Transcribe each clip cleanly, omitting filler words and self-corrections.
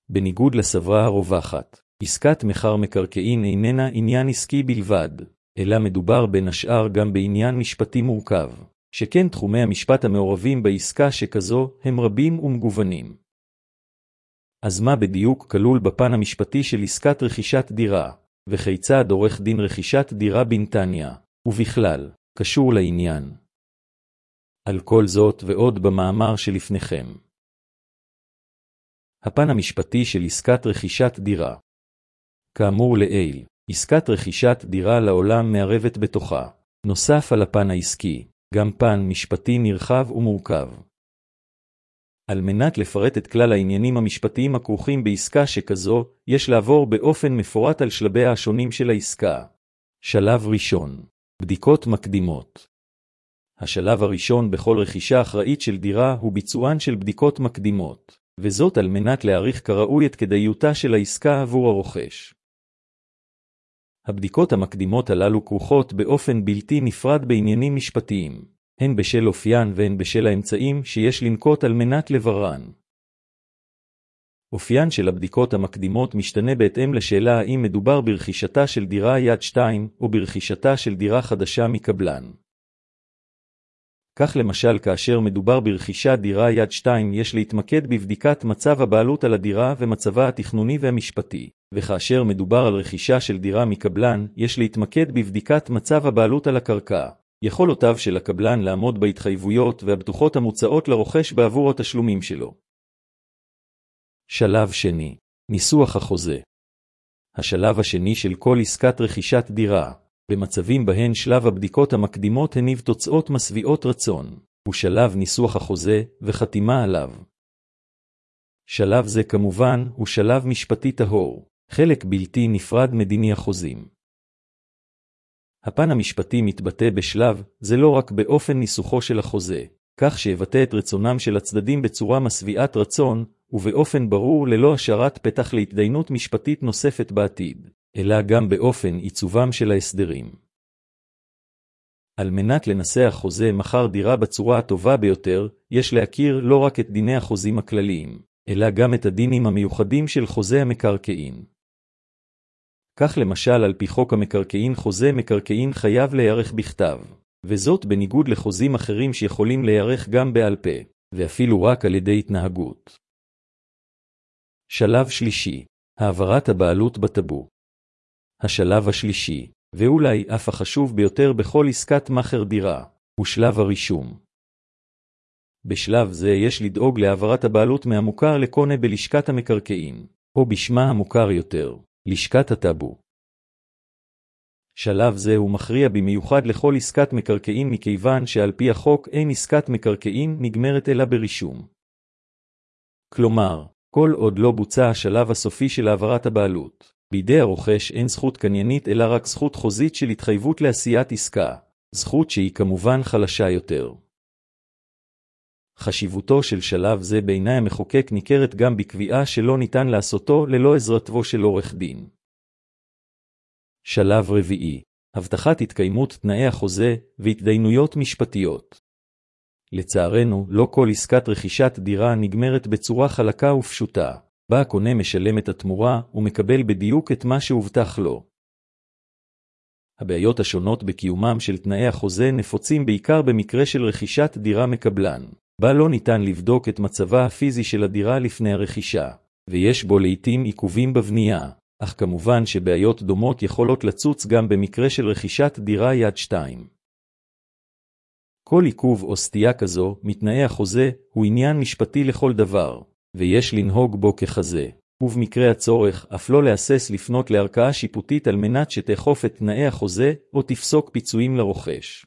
בניגוד לסברה הרווחת, עסקת מחר מקרקעין איננה עניין עסקי בלבד, אלא מדובר בין השאר גם בעניין משפטי מורכב, שכן תחומי המשפט המעורבים בעסקה שכזו הם רבים ומגוונים. אז מה בדיוק כלול בפן המשפטי של עסקת רכישת דירה, וכיצד עורך דין רכישת דירה בנתניה, ובכלל, קשור לעניין? על כל זאת ועוד במאמר שלפניכם. הפן המשפטי של עסקת רכישת דירה. כאמור לעיל, עסקת רכישת דירה לעולם מערבת בתוכה, נוסף על הפן העסקי, גם פן משפטי נרחב ומורכב. על מנת לפרט את כלל העניינים המשפטיים הכרוכים בעסקה שכזו, יש לעבור באופן מפורט על שלביה השונים של העסקה. שלב ראשון, בדיקות מקדימות. השלב הראשון בכל רכישה אחראית של דירה הוא ביצוען של בדיקות מקדימות, וזאת על מנת להעריך כראוי את כדאיותה של העסקה עבור הרוכש. הבדיקות המקדימות הללו כרוכות באופן בלתי נפרד בעניינים משפטיים, הן בשל אופיין והן בשל האמצעים שיש לנקוט על מנת לבררן. אופיין של הבדיקות המקדימות משתנה בהתאם לשאלה האם מדובר ברכישתה של דירה יד 2 או ברכישתה של דירה חדשה מקבלן. כך למשל כאשר מדובר ברכישת דירה יד 2 יש להתמקד בבדיקת מצב הבעלות על הדירה ומצבה התכנוני והמשפטי, וכאשר מדובר על רכישה של דירה מקבלן יש להתמקד בבדיקת מצב הבעלות על הקרקע, יכולותיו של הקבלן לעמוד בהתחייבויות והבטוחות המוצעות לרוכש בעבור התשלומים שלו. שלב שני, ניסוח החוזה. השלב השני של כל עסקת רכישת דירה, במצבים בהן שלב הבדיקות המקדימות הניב תוצאות משביעות רצון, הוא שלב ניסוח החוזה וחתימה עליו. שלב זה כמובן הוא שלב משפטי טהור, חלק בלתי נפרד מדיני החוזים. הפן המשפטי מתבטא בשלב זה לא רק באופן ניסוחו של החוזה, כך שיבטא את רצונם של הצדדים בצורה משביעת רצון, ובאופן ברור ללא השארת פתח להתדיינות משפטית נוספת בעתיד, אלא גם באופן עיצובם של ההסדרים. על מנת לנסח חוזה מחר דירה בצורה הטובה ביותר, יש להכיר לא רק את דיני החוזים הכלליים, אלא גם את הדינים המיוחדים של חוזה המקרקעין. כך למשל על פי חוק המקרקעין חוזה מקרקעין חייב להיערך בכתב, וזאת בניגוד לחוזים אחרים שיכולים להיערך גם בעל פה, ואפילו רק על ידי התנהגות. שלב שלישי, העברת הבעלות בטאבו. השלב השלישי, ואולי אף החשוב ביותר בכל עסקת מכר דירה, הוא שלב הרישום. בשלב זה יש לדאוג להעברת הבעלות מהמוכר לקונה בלשכת המקרקעין, או בשמה המוכר יותר, לשכת הטאבו. שלב זה הוא מכריע במיוחד לכל עסקת מקרקעין מכיוון שעל פי החוק אין עסקת מקרקעין נגמרת אלא ברישום. כלומר, כל עוד לא בוצע השלב הסופי של העברת הבעלות, בידי הרוכש אין זכות קניינית אלא רק זכות חוזית של התחייבות לעשיית עסקה, זכות שהיא כמובן חלשה יותר. חשיבותו של שלב זה בעיני המחוקק ניכרת גם בקביעה שלא ניתן לעשותו ללא עזרתו של עורך דין. שלב רביעי, הבטחת התקיימות תנאי החוזה והתדיינויות משפטיות. לצערנו, לא כל עסקת רכישת דירה נגמרת בצורה חלקה ופשוטה, בה הקונה משלם את התמורה ומקבל בדיוק את מה שהובטח לו. הבעיות השונות בקיומם של תנאי החוזה נפוצים בעיקר במקרה של רכישת דירה מקבלן, בה לא ניתן לבדוק את מצבה הפיזי של הדירה לפני הרכישה, ויש בו לעתים עיכובים בבנייה, אך כמובן שבעיות דומות יכולות לצוץ גם במקרה של רכישת דירה יד 2. כל עיכוב או סטייה כזו מתנאי החוזה הוא עניין משפטי לכל דבר, ויש לנהוג בו ככזה, ובמקרה הצורך אף לא להסס לפנות לערכאה שיפוטית על מנת שתאכוף את תנאי החוזה או תפסוק פיצויים לרוכש.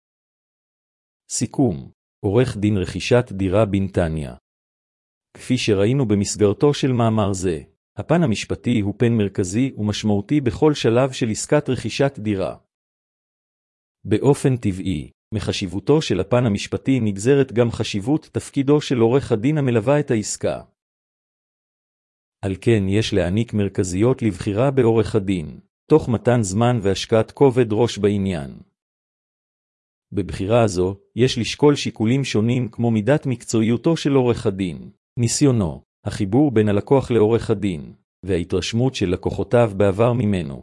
סיכום, עורך דין רכישת דירה בנתניה. כפי שראינו במסגרתו של מאמר זה, הפן המשפטי הוא פן מרכזי ומשמעותי בכל שלב של עסקת רכישת דירה. באופן טבעי, מחשיבותו של הפן המשפטי נגזרת גם חשיבות תפקידו של עורך הדין המלווה את העסקה. על כן יש להעניק מרכזיות לבחירה בעורך הדין, תוך מתן זמן והשקעת כובד ראש בעניין. בבחירה הזו, יש לשקול שיקולים שונים כמו מידת מקצועיותו של עורך הדין, ניסיונו, החיבור בין הלקוח לעורך הדין, וההתרשמות של לקוחותיו בעבר ממנו.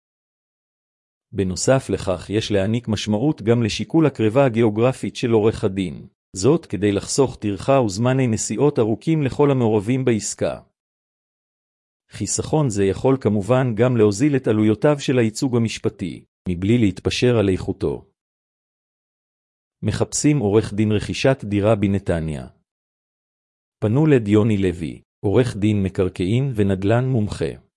בנוסף לכך יש להעניק משמעות גם לשיקול הקרבה הגיאוגרפית של עורך הדין, זאת כדי לחסוך טרחה וזמני נסיעות ארוכים לכל המעורבים בעסקה. חיסכון זה יכול כמובן גם להוזיל את עלויותיו של הייצוג המשפטי, מבלי להתפשר על איכותו. מחפשים עורך דין רכישת דירה בנתניה. פנו לדיוני לוי, עורך דין מקרקעין ונדל"ן מומחה.